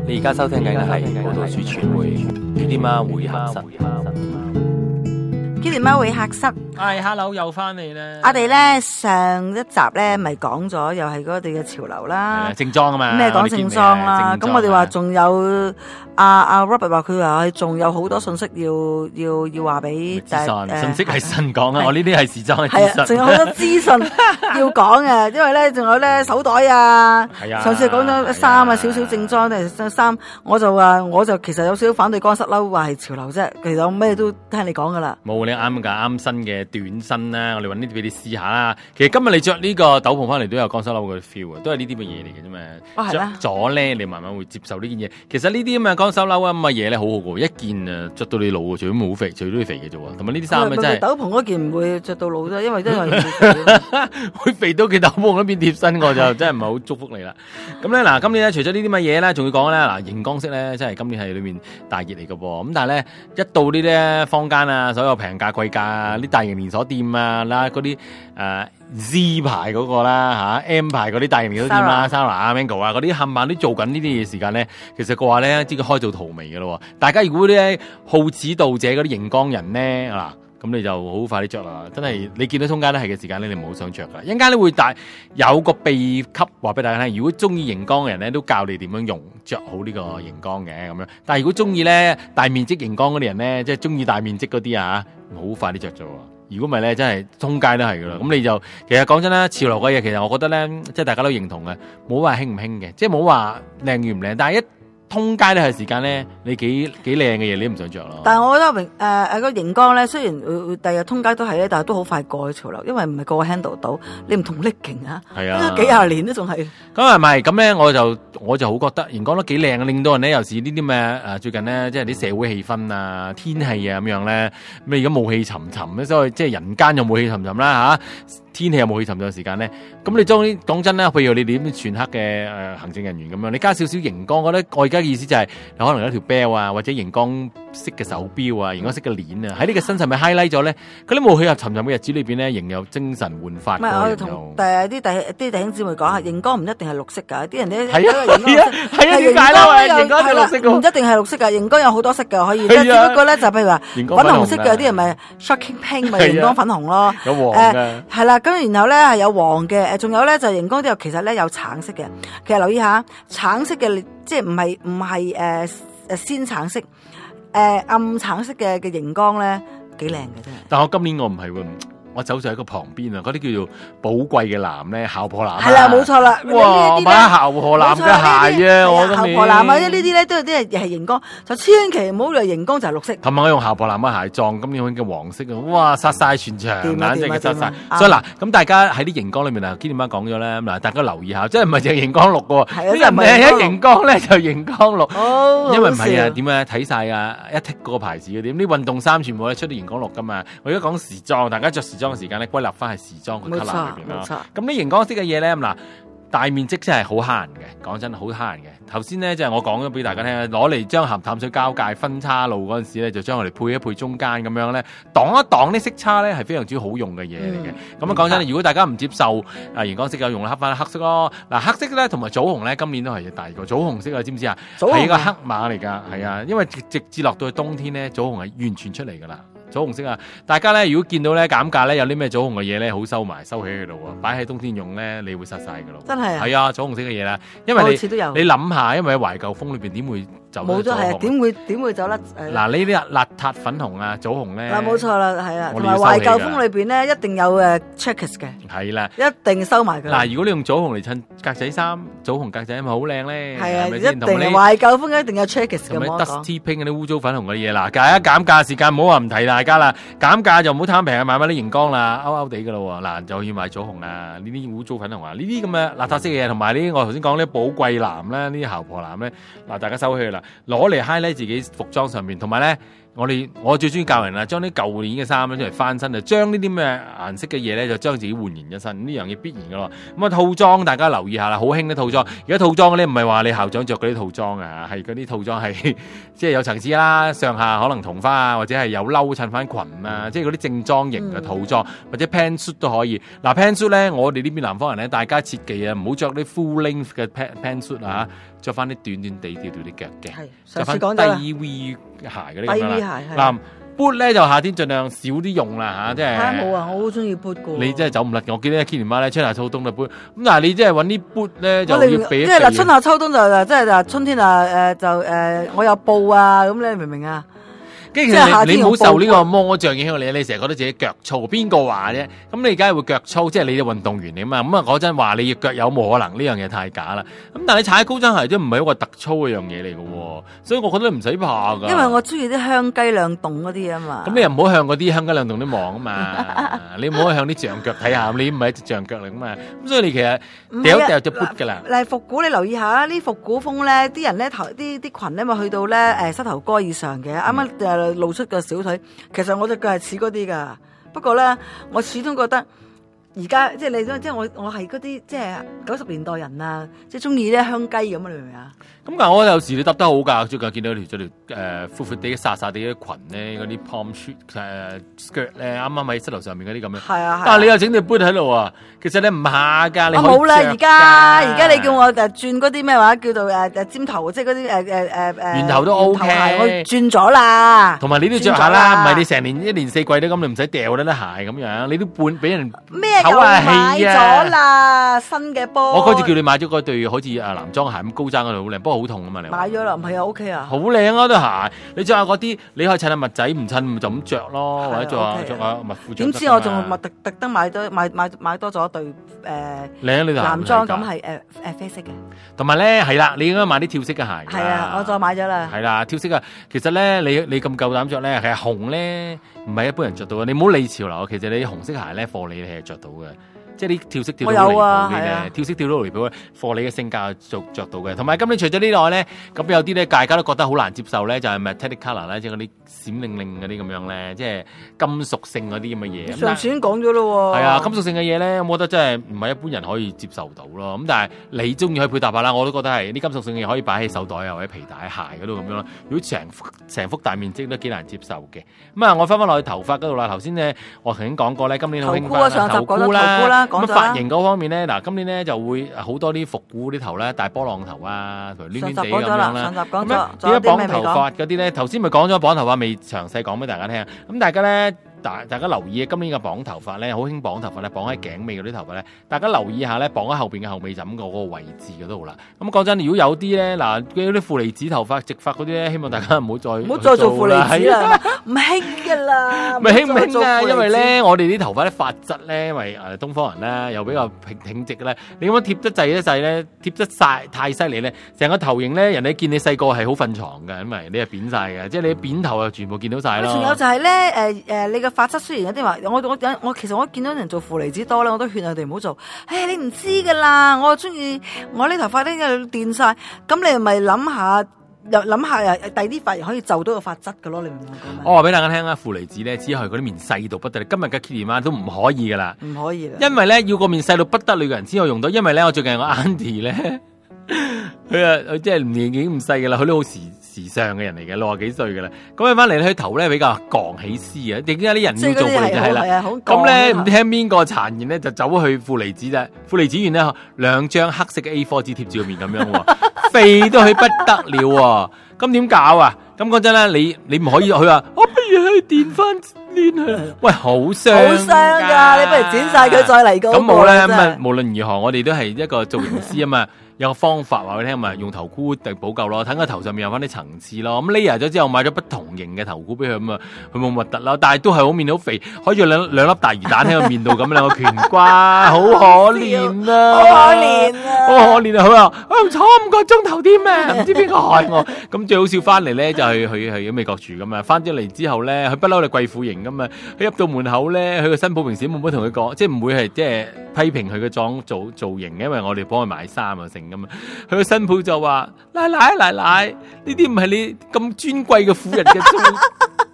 你而家收聽緊嘅係報道處傳媒呢啲媽會客室。 呢啲媽會客室， 係 hello 又翻嚟咧。 我哋咧上一集咧咪講咗，又係嗰哋嘅潮流啦， 正裝啊嘛。 咩講正裝啦？咁我哋話仲有阿 Robert 話佢話仲有好多信息要話俾信息係新講啊！我呢啲係時裝嘅資訊， 仲有好多資訊要講嘅，因為咧仲有咧手袋啊。 係啊， 上次講咗衫啊，少少正裝定係衫，我就其實有少少反對乾濕褸話係潮流啫。其實我咩都聽你講噶啦。 冇你啱㗎，啱身嘅短身啦，我哋揾呢啲俾你試下啦。其實今日你着呢個斗篷翻嚟都有乾濕褸嘅 feel 啊，都係呢啲嘅嘢嚟嘅啫嘛。着咗咧，你慢慢會接受呢件嘢。其實呢啲咁嘅乾濕褸啊咁嘅嘢咧，好好嘅，一件啊着到你老，除咗冇肥，除咗你肥嘅啫喎。同埋呢啲衫啊真係斗篷嗰件唔會着到老啫，因為真係會肥到件斗篷嗰邊貼身，我就真係唔係好祝福你啦。咁咧嗱，今年咧除咗呢啲乜嘢咧，仲要講咧嗱，熒光色咧真係今年係裏面大熱嚟嘅噃。咁但係咧一到呢啲坊間啊，所有平價貴價啊，啲大型連鎖店啊啦，嗰啲Z 牌嗰個啦嚇 M 牌嗰啲大型連鎖店啦 Zara 啊 Mango 啊嗰啲冚唪唥都做緊呢啲嘢時間咧，其實嘅話咧，知佢開做荼蘼嘅咯。大家如果啲好此道者嗰啲熒光人咧嗱，咁你就好快啲着啦！真係你見到通街都係嘅時間咧，你唔好想着噶。一陣間你會有個秘笈話俾大家聽，如果中意熒光嘅人咧，都教你點樣用着好呢個熒光嘅咁樣。但係如果中意咧大面積熒光嗰啲人咧，即係中意大面積嗰啲啊，好快啲着咗。如果唔係咧，真係通街都係噶啦。咁你就其實講真啦，潮流嘅嘢其實我覺得咧，即係大家都認同嘅，冇話興唔興嘅，即係冇話靚與唔靚，但係一通街都係時間咧，你幾靚嘅嘢你都唔想着咯。 但係我覺得個熒光咧，雖然第日通街都係咧，但係都好快過去潮流，因為唔係個個 handle 到，你唔同 legging 啊，係啊，幾廿年都仲係。咁係咪咁咧？我就好覺得熒光都幾靚，令到人咧有時呢啲咩最近咧，即係啲社會氣氛啊、天氣啊咁樣咧，咩而家霧氣沉沉咧，所以即係人間又霧氣沉沉啦嚇。天氣有冇氣沉咗時間咧？咁你將啲講真啦，譬如你哋啲全黑嘅行政人員咁樣，你加少少熒光，我覺得我而家嘅意思就係、你可能有一條 bell 啊，或者熒光色嘅手錶啊，熒光色嘅鏈啊，喺呢個身上咪 highlight 咗咧。嗰啲霧氣沉沉嘅日子裏邊咧，仍有精神煥發。 唔係，我哋同啲弟兄姊妹講下，熒光唔一定係綠色㗎，啲人咧係啊，點解咧？熒光係綠色㗎， 唔一定係綠色㗎，熒光有好多色㗎，可以。只不過咧就譬如話粉紅色嘅，啲人咪 shocking pink 咪熒光粉紅咯。 有黃嘅。係啦。咁然後咧係有黃嘅，仲有咧就熒光之後其實咧有橙色嘅。其實留意下橙色嘅，即係唔係鮮橙色，暗橙色嘅熒光咧幾靚嘅真係。 但我今年我唔係喎。我走上喺個旁邊啊，嗰啲叫做寶貴嘅藍咧，姣婆藍。 係啦，冇錯啦。 哇，買姣婆藍嘅鞋啊，我姣婆藍啊，呢啲咧都有啲係熒光，就千祈唔好以為熒光就係綠色。 琴晚我用姣婆藍嘅鞋撞，今年用嘅黃色啊，哇，殺晒全場，簡直係殺晒。所以嗱，咁大家喺啲熒光裏面啊，Kitty 媽講咗咧，嗱，大家留意下，即係唔係淨係熒光綠嘅喎，啲人咧一熒光咧就熒光綠，因為唔係啊，點啊睇晒啊，一剔嗰個牌子嘅點，啲運動衫全部咧出啲熒光綠噶嘛。我而家講時裝，大家着時裝嘅時間咧歸納翻係時裝個 colour 裏邊啦。咁啲熒光色嘅嘢咧，嗱，大面積真係好慳人嘅，講真好慳人嘅。頭先咧即係我講咗俾大家聽，攞嚟將鹹淡水交界分叉路嗰陣時咧，就將我哋配一配中間咁樣咧，擋一擋啲色差咧，係非常之好用嘅嘢嚟嘅。咁啊講真，如果大家唔接受熒光色嘅，用黑翻黑色咯。嗱，黑色咧同埋棗紅咧，今年都係大個。棗紅色啊，知唔知啊？係一個黑馬嚟㗎，係啊，因為直至落到去冬天咧，棗紅係完全出嚟㗎啦。棗紅色啊！大家咧，如果見到咧減價咧有啲咩棗紅嘅嘢咧，好收埋收起喺度喎，擺喺冬天用咧，你會殺晒㗎咯。真係啊！係啊，棗紅色嘅嘢啦，因為你諗下，因為喺懷舊風裏邊點會走冇咗係點會走甩？ 嗱，呢啲邋遢粉紅啊，棗紅咧嗱，冇錯啦，係啊，同埋懷舊風裏邊咧一定有checkers 嘅， 係啦， 一定收埋佢。 嗱，如果你用棗紅嚟襯格仔衫，棗紅格仔咪好靚咧， 係啊，一定懷舊風一定有 checkers 嘅。 同埋 dusty pink 嗰啲污糟粉紅嗰啲嘢嗱，大家減價時間唔好話唔提大家啦，減價就唔好貪平啊，買翻啲熒光啦，勾勾地噶咯喎，嗱就要買棗紅啊，呢啲污糟粉紅啊，呢啲咁嘅邋遢色嘅嘢，同埋呢啲我頭先講呢寶貴藍啦，呢啲姣婆藍咧，嗱大家收起啦，攞嚟 highlight 自己服裝上面，同埋咧我最中意教人啦，將啲舊年嘅衫咧出嚟翻身，就將呢啲咩顏色嘅嘢咧，就將自己煥然一新，呢樣嘢必然噶咯。咁啊套裝大家留意下啦，好興啲套裝。而家套裝咧唔係話你校長着嗰啲套裝啊，係嗰啲套裝係即係有層次啦，上下可能同花啊，或者係有褸襯翻裙啊，即係嗰啲正裝型嘅套裝，或者 pantsuit 都可以。嗱 pantsuit 咧，我哋呢邊南方人咧，大家切記啊，唔好着啲 full length 嘅 pantsuit 啊，着翻啲短短地吊到啲腳嘅，着翻低 V 鞋嗰啲咁啦。嗱 boot 咧就夏天盡量少啲用啦嚇，即係冇啊，我好中意 boot 噶。 你真係走唔甩嘅，我記得 Kitty 媽咧春夏秋冬就 boot， 咁但係你即係揾啲 boot 咧就要避一避。 即係嗱，春夏秋冬就即係春天啊我有布啊，咁你明唔明啊？ 跟住你唔好受呢個魔障影響你成日覺得自己腳粗，邊個話啫？咁你而家會腳粗，即係你啲運動員嚟嘛？咁啊嗰陣話你腳有冇可能？呢樣嘢太假啦！咁但係你踩高踭鞋都唔係一個特粗嘅樣嘢嚟嘅喎，所以我覺得唔使怕㗎。 因為我中意啲香雞兩棟嗰啲啊嘛。咁你又唔好向嗰啲香雞兩棟啲望啊嘛！你唔好向啲象腳睇下，你唔係一隻象腳嚟㗎嘛。咁所以你其實掉就 boot 㗎啦。 嚟復古你留意下呢復古風咧，啲人咧啲裙咧咪去到咧膝頭哥以上嘅，啱啱露出個小腿，其實我隻腳係似嗰啲噶，不過咧，我始終覺得而家即係你即係我係嗰啲即係90年代人啊，即係中意咧香雞咁啊，你明唔明啊？咁但係我有時你搭得好㗎，最近見到條闊闊地、曬曬地嘅裙咧，嗰啲 palm skirt 咧，啱啱喺膝頭上面嗰啲咁樣。係啊，但係你又整條 boot 喺度啊，其實你唔下㗎，你可以冇啦，而家你叫我轉嗰啲咩話叫做尖頭，即係嗰啲圓頭都 OK， 我轉咗啦。 同埋你都着下啦，唔係你成年一年四季都咁，你唔使掉得鞋咁樣，你都半俾人咩又買咗啦新嘅波。 我嗰次叫你買咗嗰對好似男裝鞋咁高踭嗰度好靚，不過好痛啊嘛，你買咗啦，唔係啊 OK 啊， 好靚啊對鞋，你着下嗰啲你可以襯下襪仔，唔襯就咁着咯，或者着下襪褲。 點知我仲特登買多咗一對男裝咁係啡色嘅。同埋咧係啦，你應該買啲跳色嘅鞋。 係啊，我再買咗啦。 係啦，跳色啊，其實咧你咁夠膽着咧，其實紅咧唔係一般人着到嘅，你唔好理潮流，其實你紅色鞋咧貨你係着到嘅。即係啲跳色跳到離譜嘅，跳色跳到離譜，貨你嘅性格着到嘅。同埋今年除咗呢內咧，咁有啲咧大家都覺得好難接受咧，就係 metallic colour 咧，即係嗰啲閃靈靈嗰啲咁樣咧，即係金屬性嗰啲咁嘅嘢。 上次已經講咗咯喎。係啊，金屬性嘅嘢咧，我覺得真係唔係一般人可以接受到咯。咁但係你中意去配搭下啦，我都覺得係啲金屬性嘅嘢可以擺喺手袋啊或者皮帶鞋嗰度咁樣咯。如果成幅大面積都幾難接受嘅。咁啊，我翻落去頭髮嗰度啦。頭先咧我曾經講過咧，今年好興翻頭箍啦。咁髮型嗰方面咧，嗱今年咧就會好多啲復古啲頭咧，大波浪頭啊，同埋攣攣地咁樣啦。 上集講咗， 點解綁頭髮嗰啲咧？頭先咪講咗綁頭髮，未詳細講俾大家聽。咁大家咧，大家留意今年嘅綁頭髮咧，好興綁頭髮咧，綁喺頸尾嗰啲頭髮咧，大家留意下咧，綁喺後邊嘅後尾枕嗰個位置嗰度啦。咁講真，如果有啲咧，嗱嗰啲負離子頭髮、直髮嗰啲咧，希望大家唔好再做負離子啦， 唔興噶啦， 唔興唔興啊！因為咧，我哋啲頭髮啲髮質咧，因為東方人咧又比較挺直咧，你咁樣貼得滯咧，貼得晒太犀利咧，成個頭型咧，人哋見你細個係好瞓床嘅，因為你係扁晒嘅，即係你扁頭啊，全部見到晒咯。 仲有就係咧，你嘅髮質雖然有啲話，我其實我見到人做負離子多咧，我都勸佢哋唔好做。你唔知噶啦，我中意我呢頭髮咧電晒，咁你咪諗下第二啲髮型可以就到個髮質噶咯，你明唔明我講咩？我話俾大家聽啦，負離子咧只係佢啲面細到不得了，今日嘅 Kitty 媽都唔可以噶啦， 唔可以啦， 因為咧要個面細到不得了嘅人先可以用到，因為咧我最近有個 Auntie 咧，佢即係年紀咁細噶啦，佢都好時尚嘅人嚟嘅，60幾歲嘅啦，咁佢翻嚟咧，佢頭咧比較昂起絲啊，點解啲人要做負離子係啦？咁咧唔知聽邊個殘言咧，就走去負離子啫，負離子完咧2張黑色嘅 A4 紙貼住個面咁樣喎，肥到佢不得了喎，咁點搞啊？咁講真咧，你唔可以，佢話我不如去電翻攣佢，喂，好傷㗎， 你不如剪晒佢再嚟過。 咁冇咧，咁啊，無論如何，我哋都係一個造型師啊嘛。有個方法話俾你聽嘛，用頭箍定補救咯，睇個頭上面有翻啲層次咯。咁 layer 咗之後買咗不同型嘅頭箍俾佢咁啊，佢冇核突啦，但係都係好面好肥，可以兩粒大魚蛋喺個面度咁兩個拳瓜，好可憐啊！ 好可憐啊！ 好可憐啊！佢話坐5個鐘頭添咩？唔知邊個害我？咁最好笑翻嚟咧，就係佢喺美國住咁啊，翻咗嚟之後咧，佢不嬲你貴婦型咁啊，佢入到門口咧，佢個新抱平時冇乜同佢講，即係唔會係即係批評佢嘅造型，因為我哋幫佢買衫啊成。咁啊，佢個新抱就話：奶奶，呢啲唔係你咁尊貴嘅婦人嘅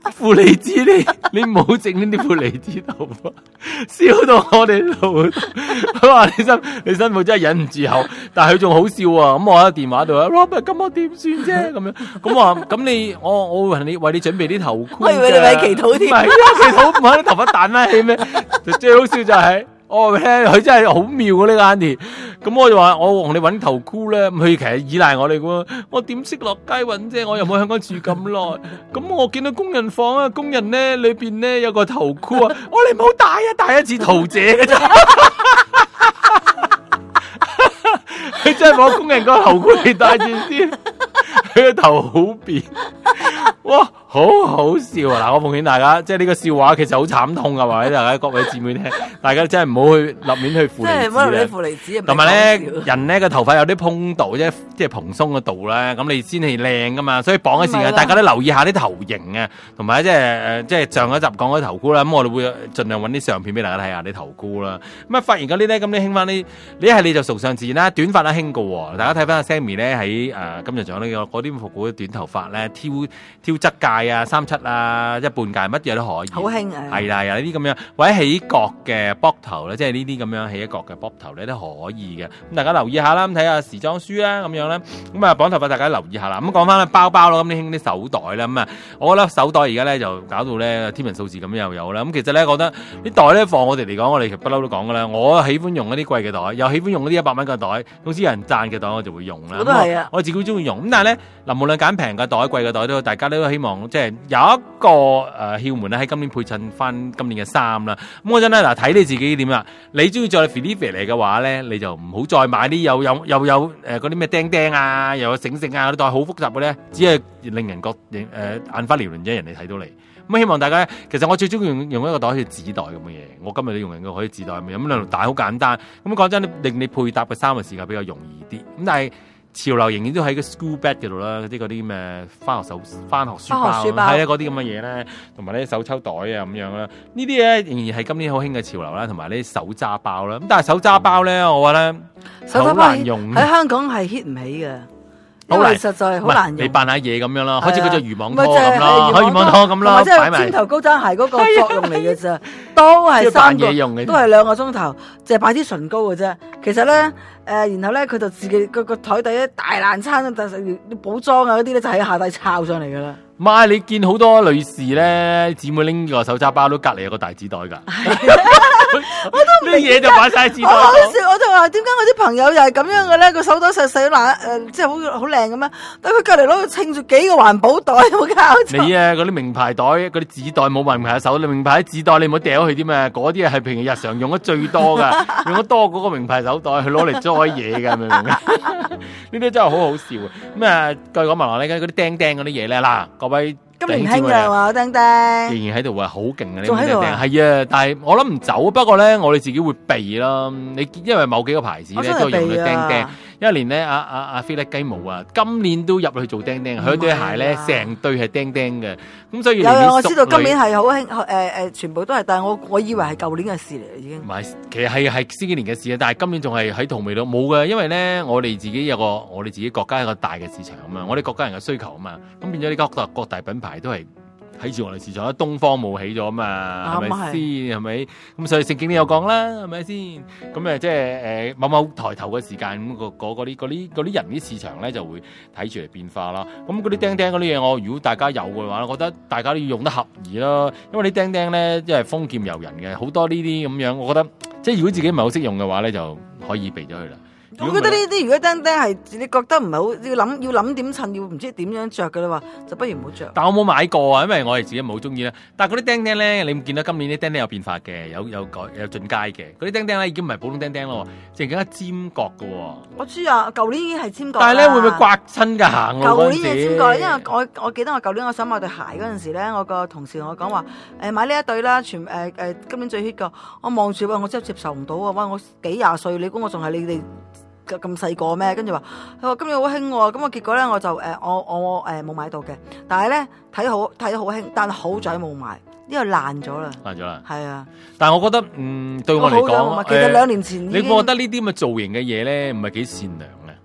負離子你唔好整呢啲負離子頭髮，燒到我哋度。佢話你新抱真係忍唔住口，但係佢仲好笑啊！咁我喺電話度啊 ，Robert， 咁我點算啫？咁樣咁話咁我為你準備啲頭箍， 我以為你為祈禱添， 唔係祈禱唔係啲頭髮彈翻起咩？最好笑就係。佢真係好妙啊！呢個 Auntie， 咁我就話我同你搵頭箍咧，佢其實依賴我哋噶，我點識落街搵啫？我又冇香港住咁耐，咁我見到工人房啊，工人咧裏邊咧有個頭箍啊，我哋唔好戴啊，戴一次桃姐嘅咋？佢真係攞工人個頭箍嚟戴住先，佢個頭好扁，哇！好好笑啊！嗱，我奉勸大家，即係呢個笑話其實好慘痛啊！話俾大家各位姊妹聽，大家真係唔好去立面去負離子。同埋咧，人咧個頭髮有啲蓬度，即係蓬鬆嘅度啦，咁你先係靚噶嘛。所以綁嘅時間，大家都留意下啲頭型啊，同埋即係上一集講嗰啲頭箍啦。咁我哋會盡量揾啲相片俾大家睇下啲頭箍啦。咁啊，發現嗰啲咧，咁你興翻啲，你就崇尚自然啦，短髮啦興過喎。大家睇翻阿 Sammy 咧喺金像獎呢個嗰啲復古短頭髮咧，挑側界啊、37啊、一半界乜嘢都可以， 好興啊！ 係啦，呢啲咁樣或者起角嘅卜頭咧，即係呢啲咁樣起一角嘅卜頭咧都可以嘅。咁大家留意下啦，咁睇下時裝書啦，咁樣啦。咁啊綁頭髮，大家留意下啦。咁講翻包包咯，咁你興啲手袋啦。咁啊，我覺得手袋而家咧就搞到咧天文數字咁又有啦。咁其實咧覺得啲袋咧放我哋嚟講，我哋其實不嬲都講噶啦。我喜歡用嗰啲貴嘅袋，又喜歡用嗰啲100蚊嘅袋。總之有人讚嘅袋我就會用啦。 我都係啊， 我自己中意用。咁但係咧嗱，無論揀平嘅袋、貴嘅袋都，大家都希望即係有一個竅門咧，喺今年配襯翻今年嘅衫啦。咁嗰陣咧嗱，睇你自己點啦。你中意再 Philippe 嚟嘅話咧，你就唔好再買啲又有嗰啲咩釘釘啊，又有繩繩啊嗰啲袋，好複雜嘅咧，只係令人眼花繚亂啫，人哋睇到你。咁希望大家，其實我最中意用一個袋好似紙袋咁嘅嘢。我今日都用緊個可以紙袋咁樣，咁兩條帶好簡單。咁講真，令你配搭嘅衫嘅時間比較容易啲。咁但係潮流仍然都喺個 school bag 嗰度啦，嗰啲咩翻學書包，係啊嗰啲咁嘅嘢咧，同埋啲手抽袋啊咁樣啦。呢啲咧仍然係今年好興嘅潮流啦，同埋呢啲手揸包啦。咁但係手揸包咧，我覺得好難用， 喺香港係 hit 唔起嘅。因為實在好難用， 你扮下嘢咁樣啦，好似嗰隻漁網拖咁啦，漁網拖咁啦，擺埋。尖頭高踭鞋嗰個作用嚟嘅啫，都係3個， 用嘅， 都係2個鐘頭，淨係擺啲唇膏嘅啫。其實咧，然後咧佢就自己個台底一大爛餐，但係啲補妝啊嗰啲咧就喺下底抄上嚟噶啦。 媽，你見好多女士咧，姊妹拎個手揸包都隔離有個大紙袋㗎。 我都唔明啲嘢就擺晒紙袋。 好笑，我就話點解我啲朋友又係咁樣嘅咧？個手袋細細爛，即係好靚咁樣，但佢隔離攞去稱住幾個環保袋，有冇搞錯？ 你啊，嗰啲名牌袋、嗰啲紙袋冇名牌手，你名牌紙袋你唔好掉佢啲咩？嗰啲係平日日常用得最多㗎，用得多嗰個名牌手袋，佢攞嚟裝嘢㗎，明唔明？呢啲真係好好笑啊！咁啊，繼續講埋落嚟嗰啲釘釘嗰啲嘢咧，嗱，各位。 咁年輕嘅話釘釘， 仍然喺度話好勁嘅，仲喺度係啊！但係我諗唔走，不過咧我哋自己會避啦。你因為某幾個牌子咧都用咗釘釘，一年咧阿菲力雞毛啊，今年都入去做釘釘，佢對鞋咧成對係釘釘嘅，咁所以有我知道今年係好興全部都係，但係我以為係舊年嘅事嚟已經。 唔係，其實係先幾年嘅事啊，但係今年仲係喺同味度冇嘅，因為咧我哋自己有我哋自己國家一個大嘅市場啊嘛，我哋國家人嘅需求啊嘛，咁變咗呢各大品牌都係睇住我哋市場，東方冇起咗啊嘛，係咪先？係咪？咁所以聖經都有講啦，係咪先？咁即係某某抬頭嘅時間，咁嗰啲人啲市場咧就會睇住嚟變化啦。咁嗰啲釘釘嗰啲嘢，如果大家有嘅話，我覺得大家都要用得合宜啦。因為啲釘釘咧，即係豐儉由人嘅，好多呢啲咁樣，我覺得即係如果自己唔係好識用嘅話咧，就可以避咗佢啦。 我覺得呢啲如果釘釘係你覺得唔係好要諗點襯，要唔知點樣着嘅話，就不如唔好着。 但我冇買過啊，因為我哋自己唔好中意啦。但係嗰啲釘釘咧，你唔見到今年啲釘釘有變化嘅，有進階嘅。嗰啲釘釘咧已經唔係普通釘釘咯，淨係更加尖角嘅。 我知啊，舊年已經係尖角。 但係咧會唔會刮親㗎行路嗰陣時？舊年係尖角， 因為我記得我舊年我想買對鞋嗰陣時咧，我個同事同我講話買呢一對啦，今年最 hit 嘅。我望住我真係接受唔到啊！哇，我幾廿歲，你估我仲係你哋咁細個咩？跟住話佢話今日好興喎，咁我結果咧我就我冇買到嘅，但係咧睇得好興，但係好在冇買，因為爛咗啦。爛咗啦。係啊。但係我覺得對我嚟講， 其實2年前你覺得呢啲咁嘅造型嘅嘢咧，唔係幾善良嘅。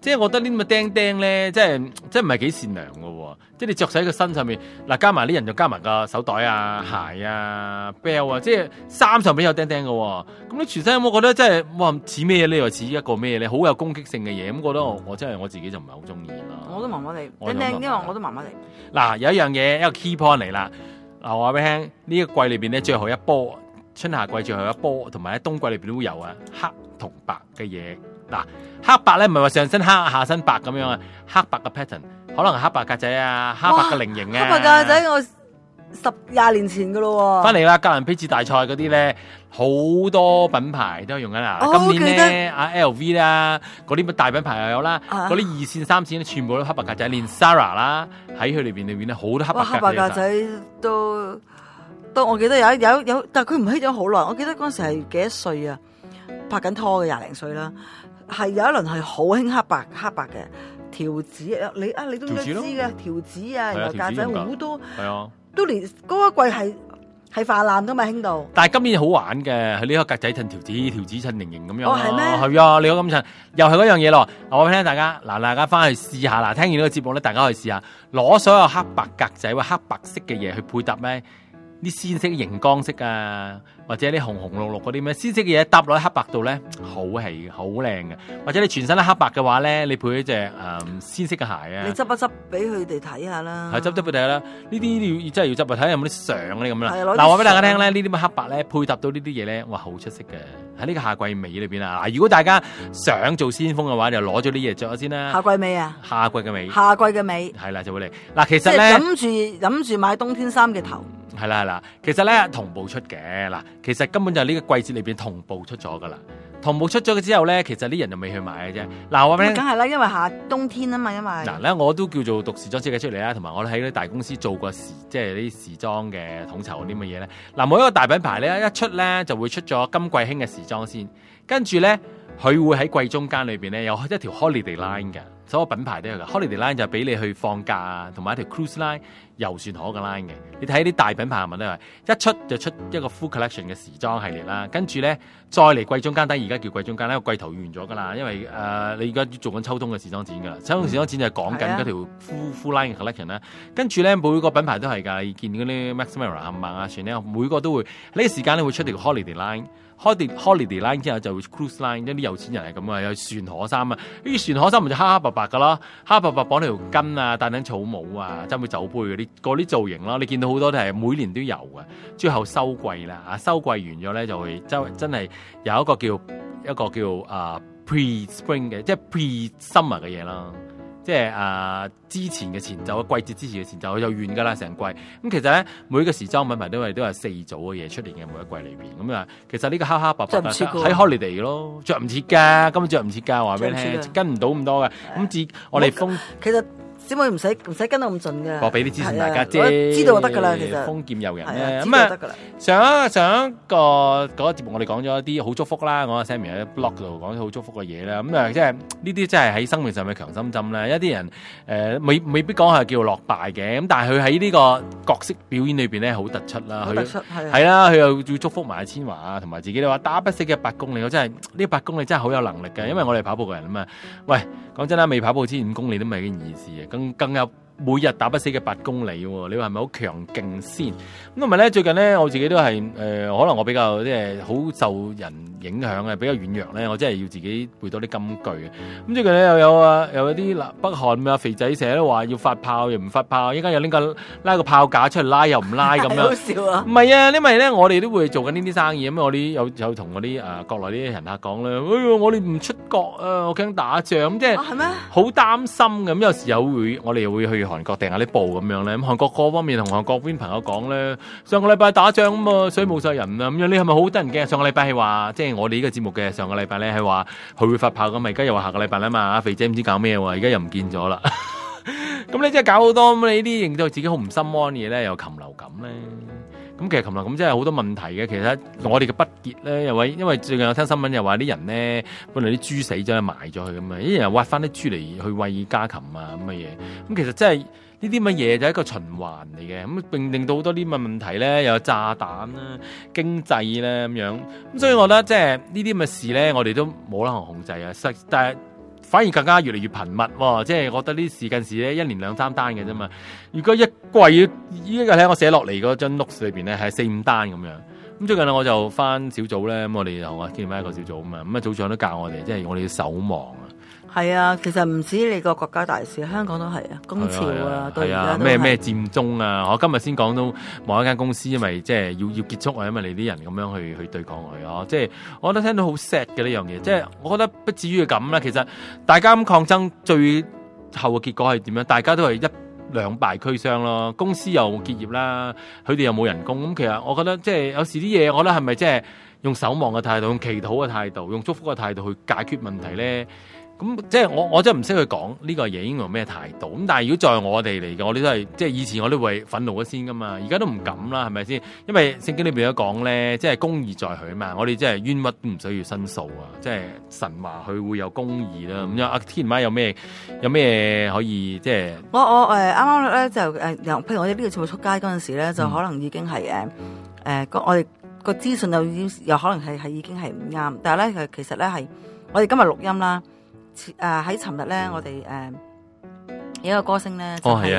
即係我覺得呢啲咁嘅釘釘咧，即係唔係幾善良嘅喎。即係你着喺個身上面，嗱加埋啲人就加埋個手袋啊、鞋啊、belt 啊，即係衫上面有釘釘嘅喎。咁你全身有冇覺得真係哇似咩咧？又似一個咩咧？好有攻擊性嘅嘢，咁覺得我真係我自己就唔係好中意啦。 我都麻麻地釘釘，因為我都麻麻地。 嗱有一樣嘢一個 key point 嚟啦。嗱我話俾你聽，呢個季裏邊咧最後一波春夏季最後一波，同埋喺冬季裏邊都會有啊黑同白嘅嘢。嗱黑白咧唔係話上身黑下身白咁樣啊，黑白嘅 pattern 可能係黑白格仔啊，黑白嘅菱形啊。 黑白格仔我10-20年前噶咯喎。 翻嚟啦，格蘭披治大賽嗰啲咧，好多品牌都用緊啦。今年咧啊 LV 啦，嗰啲乜大品牌又有啦，嗰啲2線3線咧全部都黑白格仔，連 Zara 啦喺佢裏邊咧好多黑白格仔。 黑白格仔都我記得有，但係佢唔興咗好耐。我記得嗰陣時係幾多歲啊？拍緊拖嘅20零歲啦。係有一輪係好興黑白嘅條子，你都應該知嘅條子啊，然後格仔好多，係啊，都連嗰個季係泛濫噶嘛興到。但係今年好玩嘅，係呢個格仔襯條子襯菱形咁樣。哦，係咩？係啊，你講咁襯，又係嗰樣嘢咯。我聽大家大家翻去試下啦。聽完呢個節目咧，大家可以試下攞所有黑白格仔或黑白色嘅嘢去配搭咩？啲鮮色熒光色啊，或者啲紅紅綠綠嗰啲咩鮮色嘅嘢搭落喺黑白度咧，好氣好靚嘅。或者你全身都黑白嘅話咧，你配一隻鮮色嘅鞋啊。你執一執俾佢哋睇下啦。係執俾佢睇下啦。呢啲真係要執嚟睇下有冇啲相嗰啲咁啦。嗱，話俾大家聽咧，呢啲咁黑白咧配搭到呢啲嘢咧，哇，好出色嘅。喺呢個夏季尾裏邊啊，嗱，如果大家想做先鋒嘅話，就攞咗啲嘢着咗先啦。夏季尾啊？夏季嘅尾。夏季嘅尾。係啦，就會嚟。嗱，其實咧，諗住買冬天衫嘅頭。係啦，其實咧同步出嘅。嗱，其實根本就係呢個季節裏邊同步出咗噶啦。同步出咗嘅之後咧，其實啲人就未去買嘅啫。嗱，我話俾你，梗係啦，因為冬天啊嘛，因為嗱咧，我都叫做讀時裝設計出嚟啦，同埋我喺啲大公司做過即係啲時裝嘅統籌嗰啲乜嘢咧。嗱，每一個大品牌咧一出咧就會出咗今季興嘅時裝先，跟住咧佢會喺季中間裏邊咧有一條 holiday line 嘅。所有品牌都有嘅 holiday line 就係俾你去放假啊，同埋一條 cruise line 遊船河嘅 line 嘅。你睇啲大品牌係咪都係一出就出一個 full collection 嘅時裝系列啦，跟住咧再嚟季中間，而家叫季中間咧，個季頭完咗噶啦，因為你而家做緊秋冬嘅時裝展噶啦，秋冬時裝展就係講緊嗰條 full line 嘅 collection 啦。跟住咧每個品牌都係㗎，你見嗰啲 Max Mara 啊、馬船咧，每個都會呢個時間咧會出條 holiday line。holiday line 之後就會 cruise line，一啲有錢人係咁啊，有船河衫啊，呢啲船河衫咪就黑黑白白噶啦，黑白白綁條巾啊，戴頂草帽啊，斟杯酒杯嗰啲造型咯，你見到好多都係每年都有嘅。最後收季啦，收季完咗咧就會真係有一個叫 pre spring 嘅，即係 pre summer 嘅嘢啦。即係之前嘅前奏，季節之前嘅前奏就完㗎啦，成季。咁其實咧，每個時裝品牌都有4組嘅嘢出現嘅每一季裏邊。咁啊，其實呢個黑黑白白喺 holiday 咯，着唔切㗎，根本着唔切㗎，話俾你聽，跟唔到咁多嘅。咁我哋其實小妹唔使跟到咁盡嘅。我俾啲資訊大家啫，知道就得㗎啦。其實豐儉由人咧，咁啊，上一個嗰個節目我哋講咗一啲好祝福啦，我阿 Sammy 喺 blog 度講咗好祝福嘅嘢啦。咁啊，即係呢啲真係喺生命上嘅強心針啦。一啲人未必講係叫落敗嘅，咁但係佢喺呢個角色表演裏邊咧好突出啦。佢係啦，佢又要祝福埋千嬅啊，同埋自己都話打不死嘅8公里，我真係呢8公里真係好有能力嘅，因為我哋跑步嘅人啊嘛。喂，講真啦，未跑步之前5公里都唔係件易事嘅。更有每日打不死嘅8公里喎，你話係咪好強勁先？咁同埋咧，最近咧我自己都係可能我比較即係好受人影響嘅，比較軟弱咧，我真係要自己背多啲金句嘅。咁最近咧又有啲北韓啊肥仔成日都話要發炮又唔發炮，依家又拉個炮架出嚟拉又唔拉咁樣。好笑啊！唔係啊，因為咧我哋都會做緊呢啲生意，咁我啲有同嗰啲國內啲人客講咧，我哋唔出國啊，我驚打仗，即係好擔心咁。有時我哋又會去韓國訂下啲布咁樣咧，咁韓國嗰方面同韓國邊朋友講咧，上個禮拜打仗啊嘛，所以冇晒人啊，咁樣你係咪好得人驚？上個禮拜係話，即係我哋呢個節目嘅上個禮拜咧係話佢會發炮咁，而家又話下個禮拜啦嘛，阿肥姐唔知搞咩喎，而家又唔見咗啦。咁你真係搞好多咁，你呢啲令到自己好唔心安嘅嘢咧，又禽流感咧。咁其實禽流感真係好多問題嘅。其實我哋嘅不潔咧，因為最近有聽新聞又話啲人咧，本來啲豬死咗埋咗佢咁啊，啲人挖翻啲豬嚟去餵家禽啊咁嘅嘢。咁其實真係呢啲乜嘢就係一個循環嚟嘅。咁並令到好多啲咁嘅問題咧，又有炸彈啦、經濟咧咁樣。咁所以我覺得即係呢啲咁嘅事咧，我哋都冇可能控制啊。但係反而更加越嚟越頻密喎，即係覺得呢事近時咧一年2-3單嘅啫嘛。如果一季依家睇我寫落嚟嗰張 notes 裏邊咧係4-5單咁樣。咁最近我就翻小組咧，咁我哋又見翻一個小組啊嘛，咁啊組長都教我哋，即係我哋要守望啊。 係啊，其實唔止你個國家大事，香港都係啊，工潮啊，到而家都係咩佔中啊！我今日先講到某一間公司，因為即係要結束啊，因為你啲人咁樣去對抗佢啊，即係我覺得聽到好 sad 嘅呢樣嘢，即係我覺得不至於咁啦。其實大家咁抗爭，最後嘅結果係點樣？大家都係1-2敗俱傷咯，公司又結業啦，佢哋又冇人工。咁其實我覺得即係有時啲嘢，我覺得係咪即係用守望嘅態度、用祈禱嘅態度、用祝福嘅態度去解決問題咧？咁即係我真係唔識去講呢個嘢應該用咩態度。咁但係如果在我哋嚟嘅，我哋都係即係以前我都會憤怒咗先噶嘛，而家都唔敢啦，係咪先？因為聖經裏邊都講咧，即係公義在佢啊嘛，我哋即係冤屈都唔需要申訴啊，即係神話佢會有公義啦。咁樣阿天媽有咩可以即係？ 我啱啱咧就譬如我哋呢個節目出街嗰陣時咧，就可能已經係我哋個資訊又可能係已經係唔啱，但係咧其實咧係我哋今日錄音啦。喺尋日咧，我哋有一個歌星咧，就係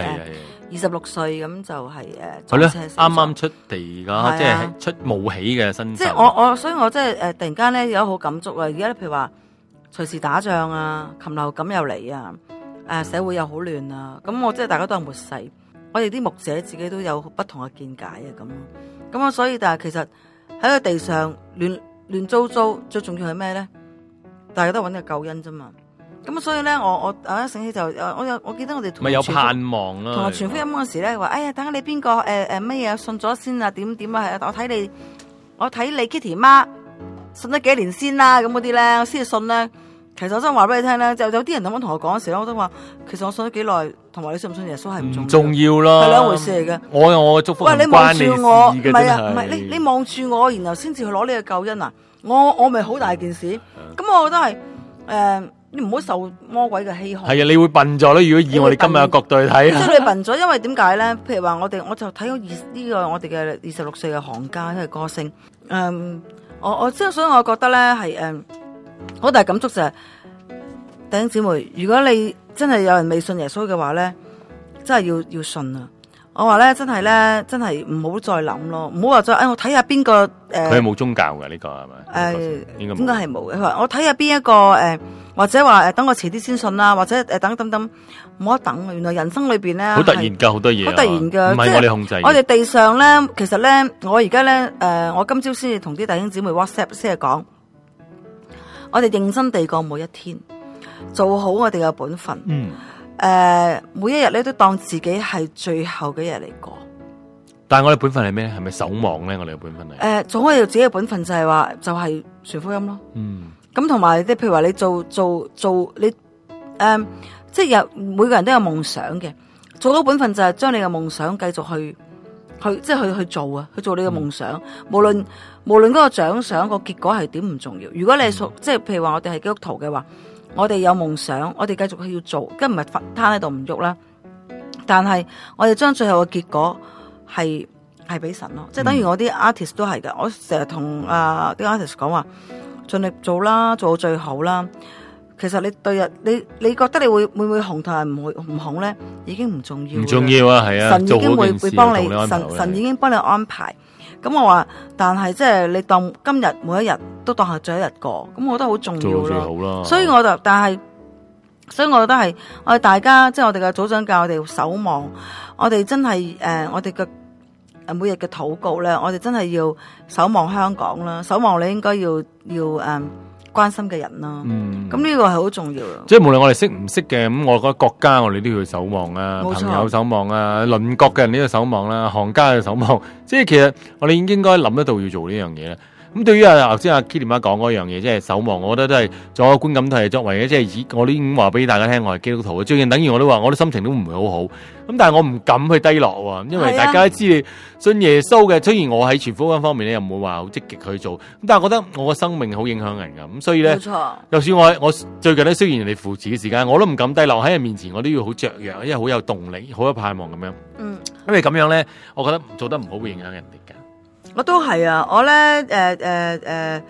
26歲咁就係係咯，啱啱出地㗎，即係出冒起嘅新秀。 即係所以我即係突然間咧有好感觸啊！而家咧譬如話隨時打仗啊，禽流感又嚟啊，社會又好亂啊，咁我即係大家都係末世，我哋啲牧者自己都有不同嘅見解啊，咁啊，所以但係其實喺個地上亂糟糟，最重要係咩咧？大家都揾個救恩啫嘛。咁所以咧，我一醒起就我記得我哋同咪有盼望啦。 同埋傳福音嗰時咧，話哎呀，等下你邊個乜嘢信咗先啊？點啊？我睇你 Kitty 媽信咗幾年先啦，咁嗰啲咧，我先至信咧。其實我真話俾你聽咧，就有啲人咁樣同我講嗰時咧，我都話其實我信咗幾耐，同埋你信唔信耶穌係唔重要咯， 係兩回事嚟嘅。 我嘅祝福唔關你事嘅。喂，你望住我，唔係啊，唔係你望住我，然後先至去攞呢個救恩啊！我咪好大件事，咁我覺得係你唔好受魔鬼嘅欺哄。係啊， 你會笨咗咯。如果以我哋今日嘅角度去睇， 即係你笨咗，因為點解咧？譬如話我就睇到呢個我哋嘅26歲嘅行家，即係歌星。我即係所以我覺得咧係好大感觸就係弟兄姊妹，如果你真係有人未信耶穌嘅話咧，真係要信啊！我話咧，真係唔好再諗咯，唔好話再我睇下邊個佢係冇宗教嘅呢個係咪？ 應該係冇嘅。佢話我睇下邊一個或者話等我遲啲先信啦，或者等，冇得等。原來人生裏邊咧， 好突然㗎，好多嘢，好突然㗎，唔係我哋控制。 我哋地上咧，其實咧，我而家咧我今朝先至同啲弟兄姊妹 WhatsApp 先係講，我哋認真地過每一天，做好我哋嘅本分。每一日咧都當自己係最後嘅一日嚟過。 但係我哋本分係咩？係咪守望咧？我哋嘅本分係做我哋自己嘅本分就係話，就係傳福音咯。咁同埋即係譬如話你做你即係有每個人都有夢想嘅，做到本分就係將你嘅夢想繼續去去做啊，去做你嘅夢想。無論嗰個獎賞個結果係點唔重要。如果你係即係譬如話我哋係基督徒嘅話。我哋有夢想，我哋繼續去要做，跟唔係攤喺度唔喐啦。但係我哋將最後嘅結果係俾神咯，即係等於我啲 artist 都係嘅。我成日同啲 artist 講話，盡力做啦，做到最好啦。其實你對日你覺得你會唔會紅同埋唔紅咧，已經唔重要。唔重要啊，係啊， 神已經會幫你，神已經幫你安排。咁我話，但係即係你當今日每一日都當係最後一日過，咁我覺得好重要咯。 最好啦。 所以我覺得係我哋大家即係我哋嘅組長教我哋守望，我哋真係我哋嘅每日嘅禱告咧，我哋真係要守望香港啦，守望你應該要關心嘅人啦。咁呢個係好重要。 即係無論我哋識唔識嘅，咁我覺得國家我哋都要守望啊，朋友守望啊，鄰國嘅人都要守望啦，行家嘅守望。即係其實我哋應該諗得到要做呢樣嘢啦。咁對於頭先阿 Kitty 媽講嗰樣嘢，即係守望，我覺得都係作為觀感都係作為嘅，即係我都已經話俾大家聽，我係基督徒。最近等於我都話，我啲心情都唔係好好。咁但係我唔敢去低落喎，因為大家都知你信耶穌嘅。雖然我喺傳福音方面咧又唔會話好積極去做，咁但係我覺得我嘅生命好影響人㗎。咁所以咧，就算我最近咧，雖然人哋扶持嘅時間，我都唔敢低落喺人面前，我都要好雀躍，因為好有動力，好有盼望咁樣。因為咁樣咧，我覺得做得唔好會影響人哋㗎。 我都係啊！我咧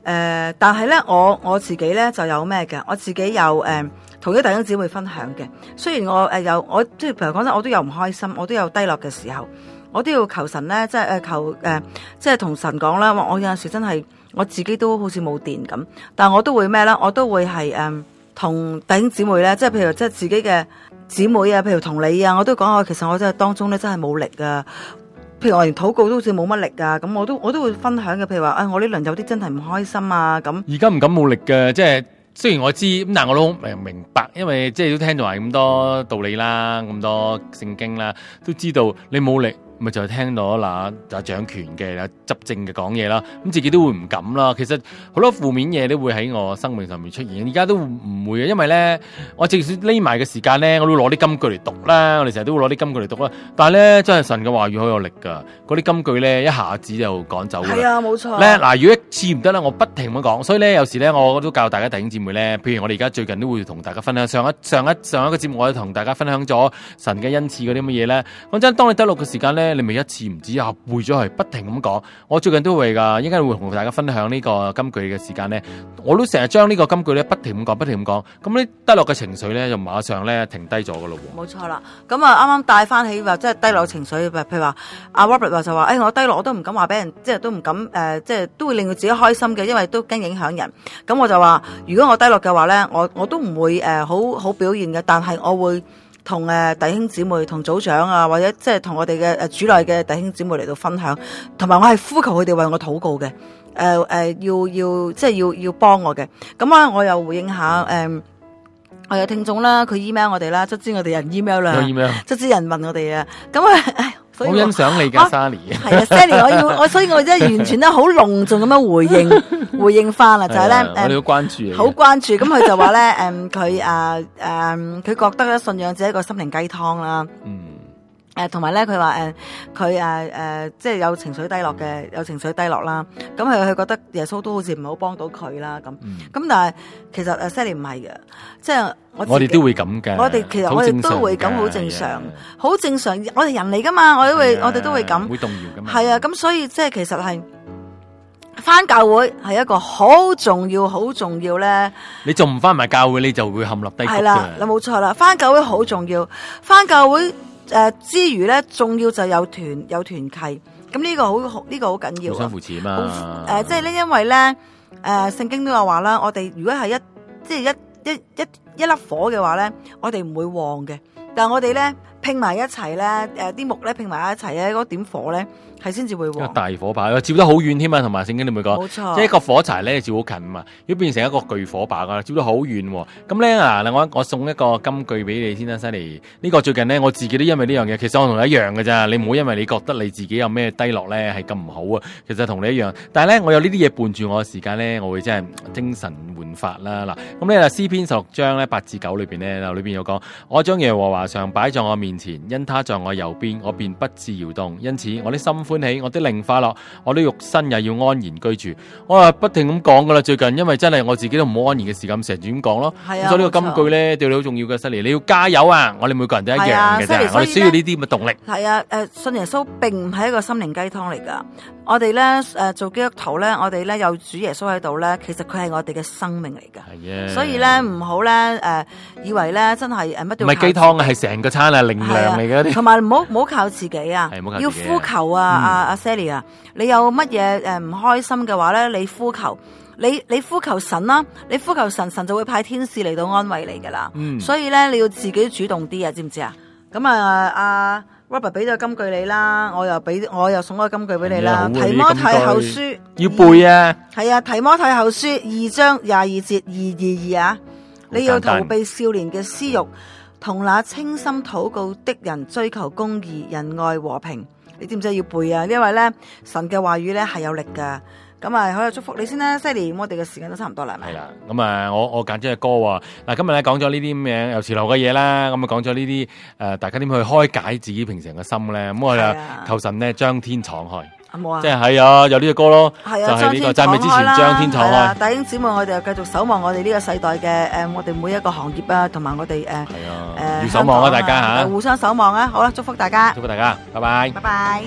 但係咧我自己咧就有咩嘅，我自己有同啲弟兄姊妹分享嘅。雖然我即係譬如講真，我都有唔開心，我都有低落嘅時候，我都要求神咧，即係求即係同神講啦。我有陣時真係我自己都好似冇電咁，但係我都會咩咧？我都會係同弟兄姊妹咧，即係譬如即係自己嘅姊妹啊，譬如同你啊，我都講其實我真係當中咧真係冇力啊。譬如我連禱告都好似冇乜力啊，咁我都會分享嘅。譬如話我呢輪有啲真係唔開心啊，咁而家唔敢冇力嘅，即係雖然我知咁，但係我都明白，因為即係都聽到話咁多道理啦，咁多聖經啦，都知道你冇力。咪就係聽到嗱，就掌權嘅、執政嘅講嘢啦，咁自己都會唔敢啦。其實好多負面嘢都會喺我生命上面出現，而家都唔會嘅，因為咧，我就算匿埋嘅時間咧，我都攞啲金句嚟讀啦。我哋成日都會攞啲金句嚟讀啦。但係咧，真係神嘅話語好有力㗎，嗰啲金句咧一下子就趕走㗎。 係啊，冇錯。 咧嗱，如果一次唔得咧，我不停咁講。所以咧，有時咧，我都教大家弟兄姊妹咧，譬如我哋而家最近都會同大家分享上一個節目，我哋同大家分享咗神嘅恩賜嗰啲乜嘢咧。講真，當你低落嘅時間咧，你咪一次唔止啊，背咗係不停咁講。我最近都會㗎，應該會同大家分享呢個金句嘅時間咧，我都成日將呢個金句咧不停咁講，不停咁講。咁呢低落嘅情緒咧，就馬上咧停低咗㗎咯喎。 冇錯啦。咁啊，啱啱帶翻起話，即係低落情緒，譬如話阿 Robert 話就話，我低落我都唔敢話俾人，即係都唔敢即係都會令到自己開心嘅，因為都驚影響人。咁我就話，如果我低落嘅話咧，我都唔會好表現嘅，但係我會同弟兄姊妹、同組長啊，或者即係同我哋嘅主內嘅弟兄姊妹嚟到分享，同埋我係呼求佢哋為我禱告嘅，要即係要幫我嘅。咁啊，我又回應下我有聽眾啦，佢 email 我哋啦，卒之我哋人 email 啦，卒之人問我哋啊，咁啊。好欣賞你㗎 Sally， 係啊 Sally， 所以我真係完全咧好隆重咁樣回應翻啦，就係咧我哋好關注， 好關注。咁佢就話咧，佢覺得咧信仰只係一個心靈雞湯啦。同埋咧，佢話佢即係有情緒低落啦。咁佢覺得耶穌都好似唔係好幫到佢啦。咁但係其實Sally 唔係嘅，即係我哋都會咁嘅。 其實我哋都會咁，好正常，好正常。我哋人嚟噶嘛，我哋都會咁， 會動搖噶嘛。 係啊，咁所以即係其實係翻教會係一個好重要咧。你仲唔翻埋教會，你就會陷入低谷嘅。係啦，冇錯啦，翻教會好重要，翻教會。之餘咧，仲要就有團契，咁呢個好緊要。互相扶持嘛。即係咧，因為咧，聖經都有話啦，我哋如果係一粒火嘅話咧，我哋唔會旺嘅。但係我哋咧拼埋一齊咧，啲木咧拼埋一齊咧，嗰點火咧係先至會旺。大火把照得好遠添啊，同埋聖經你咪講，冇錯，即係一個火柴咧照好近嘛，要變成一個巨火把噶，照得好遠。咁咧我送一個金句俾你先啦，Sally。呢個最近咧我自己都因為呢樣嘢，其實我同你一樣嘅咋，你唔好因為你覺得你自己有咩低落咧係咁唔好啊，其實同你一樣。但係咧我有呢啲嘢伴住我嘅時間咧，我會真係精神煥發啦。嗱，咁咧詩篇16章咧8至9裏邊咧，裏邊有講，我將耶和華常擺在我面前，因他在我右邊，我便不致搖動。因此我的心歡喜，我的靈快樂，我的肉身也要安然居住。我不停咁講噶啦，最近因為真係我自己都唔好安然嘅時間，成日咁講咯。係啊，所以呢個金句咧對你好重要嘅，Sally，你要加油啊！我哋每個人都一樣嘅啫，我哋需要呢啲咁嘅動力。係啊，信耶穌並唔係一個心靈雞湯嚟噶。我哋咧做基督徒咧，我哋咧有主耶穌喺度咧，其實佢係我哋嘅生命嚟噶。係啊，所以咧唔好咧以為咧真係乜都唔係雞湯啊，係成個餐啊，靈糧嚟嘅。同埋唔好靠自己啊，要呼求啊，阿 Sally 啊，你有乜嘢唔開心嘅話咧，你呼求，你呼求神啦，你呼求神，神就會派天使嚟到安慰你噶啦。所以咧你要自己主動啲啊，知唔知啊？咁阿Robert 俾咗金句你啦，我又送咗金句俾你啦。提摩太後書要背啊，係啊，提摩太後書2章22節222啊，你要逃避少年嘅私欲，同那清心禱告的人追求公義、仁愛、和平。你知唔知要背啊？因為咧神嘅話語咧係有力噶。咁啊，好有祝福你先啦 ，Sally。我哋嘅時間都差唔多啦，係咪？係啦。咁啊，我揀咗隻歌喎。嗱，今日咧講咗呢啲咁嘅有潮流嘅嘢啦。咁啊，講咗呢啲大家點去開解自己平常嘅心咧？咁我就求神咧將天敞開。冇啊！即係啊，有呢隻歌咯。係啊，就係呢個讚美之前將天敞開。弟兄姊妹，我哋又繼續守望我哋呢個世代嘅我哋每一個行業啊，同埋我哋要守望啊，大家嚇。互相守望啊！好啦，祝福大家。 祝福大家，拜拜。 拜拜。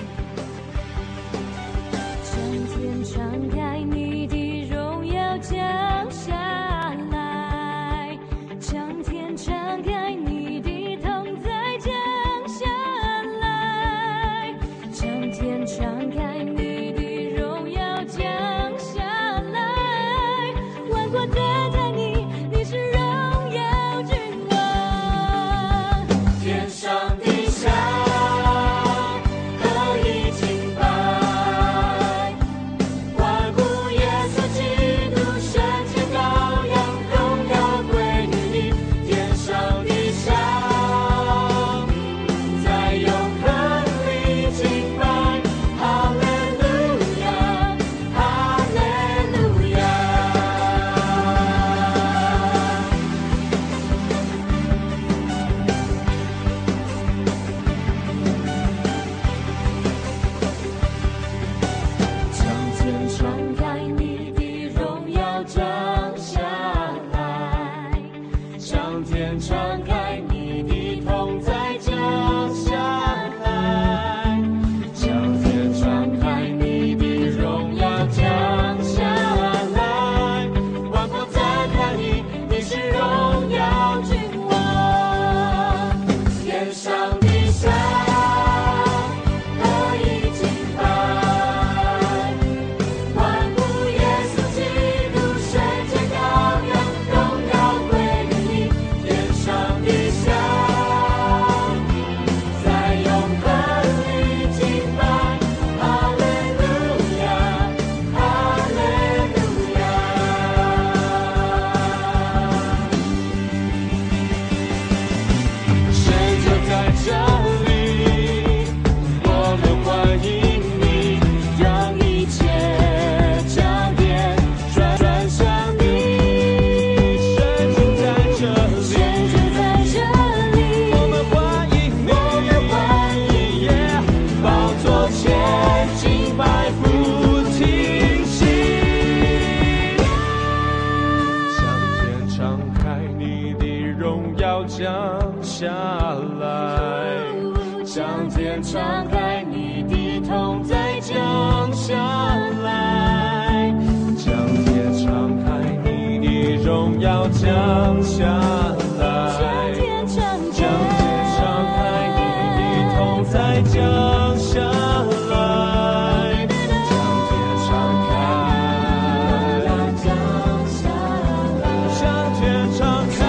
下来，将天敞开，你的同在降下来，将天敞开，你的荣耀降下来，将天敞开，你的同在降下来，将天敞开，降下来，将天敞开。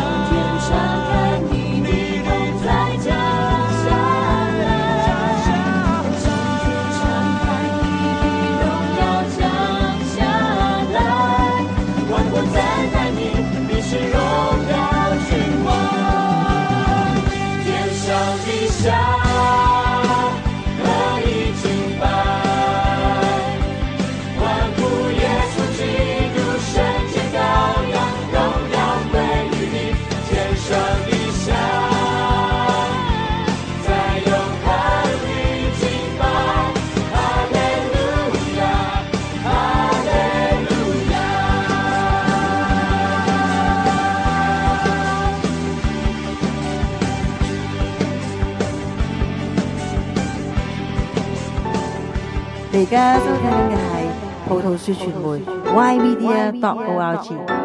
你而家收聽嘅係葡萄樹傳媒 YMedia.org。